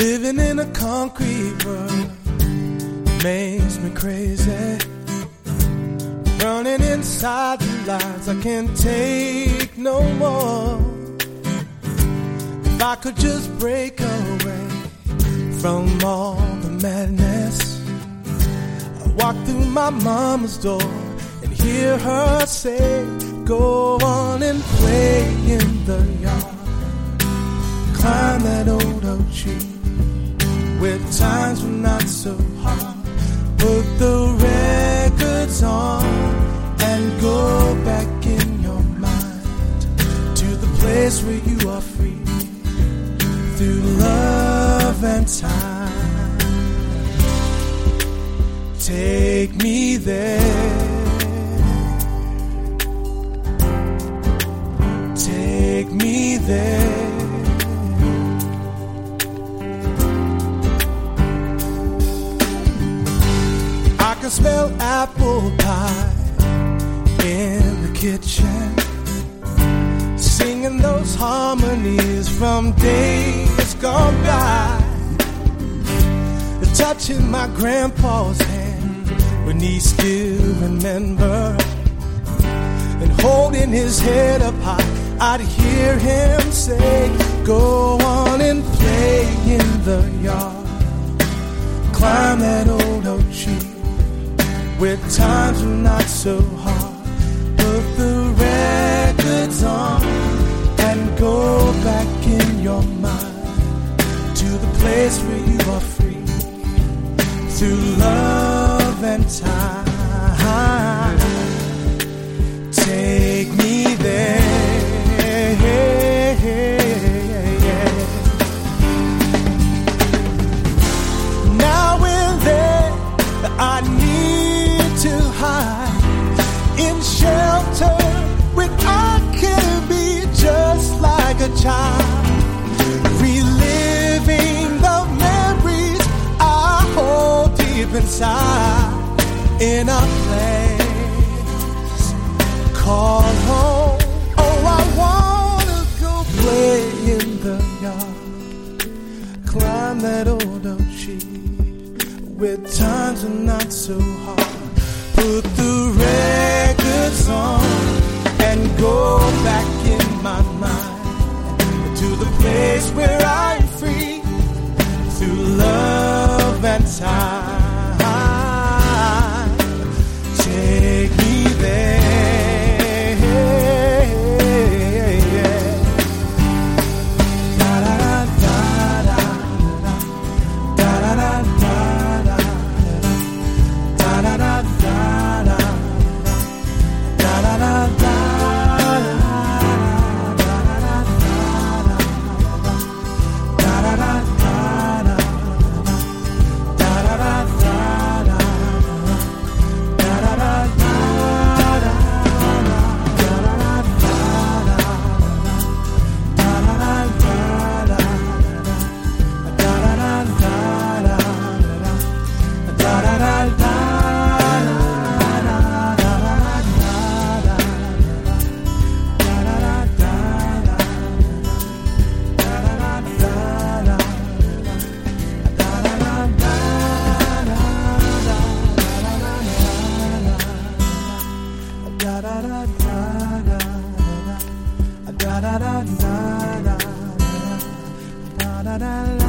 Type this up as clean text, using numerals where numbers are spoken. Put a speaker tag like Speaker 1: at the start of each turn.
Speaker 1: Living in a concrete world makes me crazy. Running inside the lies, I can't take no more. If I could just break away from all the madness, I walk through my mama's door and hear her say, go on and play in the yard. Climb that old oak tree where times were not so hard. Put the records on and go back in your mind to the place where you are free through love and time. Take me there. Take me there. I can smell apple pie in the kitchen, singing those harmonies from days gone by. Touching my grandpa's hand when he still remember, and holding his head up high, I'd hear him say, go on and play in the yard. Climb that old oak tree where times were not so hard. Put the records on and go back in your mind to the place where you are free through love and time. Take me there. Now and then I need to hide in shelter when I can be just like a child, reliving the memories I hold deep inside in a place called home. Oh, I wanna go play in the yard, climb that old oak tree where times are not so hard. Put the records on and go back in my mind to the place where I'm free through love and time. Take me there. Da da da da da da da da da da.